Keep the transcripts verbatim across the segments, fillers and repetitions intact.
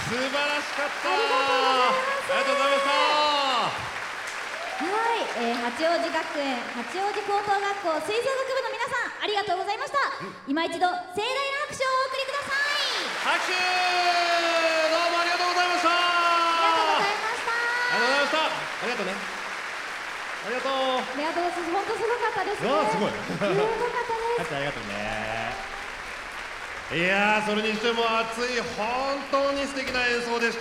素晴らしかった。 ありがとうございました。 はい、えー、八王子学園八王子高等学校吹奏楽部の皆さんありがとうございました。今一度盛大な拍手をお送りください。 拍手。どうもありがとうございました。 ありがとうございました。 ありがとうございました。ありがとうね。ありがとう。 ありがとうございます。本当すごかったですね。 わあ、すごい。 すごかったです。 ありがとうね。いやー、それにしても熱い、本当に素敵な演奏でした。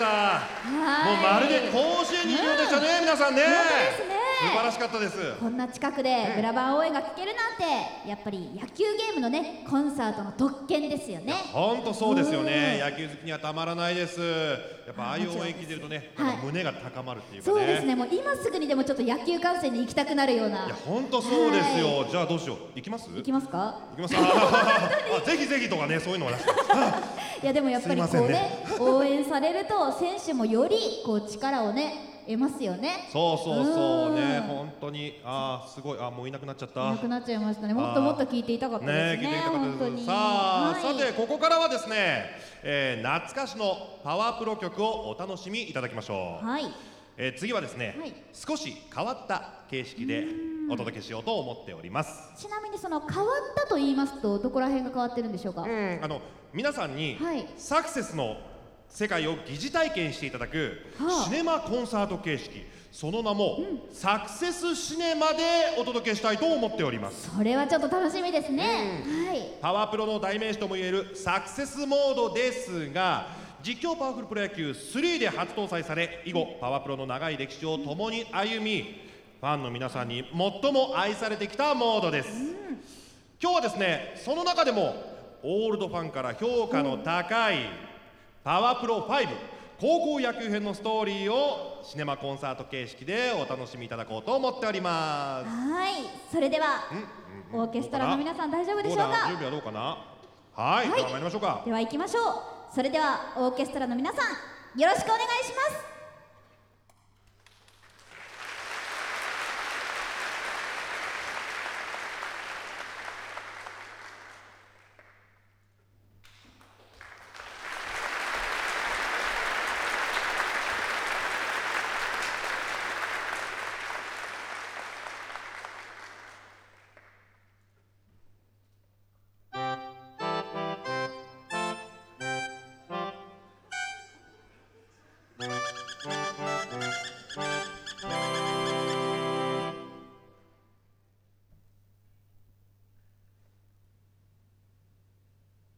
もうまるで甲子園にいるようでしたね、うん、皆さんね。 本当ですね。 素晴らしかったです。 こんな近くでブラバン応援が聴けるなんて、やっぱり野球ゲームのねコンサートの特権ですよね。 本当そうですよね。野球好きにはたまらないです。やっぱああいう応援聞いてるとね、はい、胸が高まるっていうかね。 そうですね。もう今すぐにでもちょっと野球観戦に行きたくなるような。 いや本当そうですよ。はい、じゃあどうしよう。行きます？ 行きますか？ 行きます。あ、ぜひぜひとかね、そういうのは出して。 いやでもやっぱりこうね、応援されると選手もよりこう力をね得ますよね。 そうそうそうね、本当に。ああすごい。あ、もういなくなっちゃった。 いなくなっちゃいましたね。もっともっと聞いていたかったですね。本当に。 さあ、さてここからはですね、えー、懐かしのパワープロ曲をお楽しみいただきましょう。 はい。 えー、次はですね、はい、少し変わった形式でお届けしようと思っております。 ちなみにその変わったと言いますとどこら辺が変わってるんでしょうか？ うん、あの皆さんに、はい、サクセスの世界を疑似体験していただく、はあ、シネマコンサート形式、その名も、うん、サクセスシネマでお届けしたいと思っております。 それはちょっと楽しみですね。うん、はい。 パワープロの代名詞ともいえるサクセスモードですが、実況パワフルプロ野球スリーで初搭載され、以後パワープロの長い歴史を共に歩み、ファンの皆さんに最も愛されてきたモードです。うん、今日はですね、その中でもオールドファンから評価の高いパワープロファイブ高校野球編のストーリーをシネマコンサート形式でお楽しみいただこうと思っております。 はい、それではオーケストラの皆さん大丈夫でしょうか？ 準備はどうかな。はい、はい、では参りましょうか。 では行きましょう。それではオーケストラの皆さんよろしくお願いします。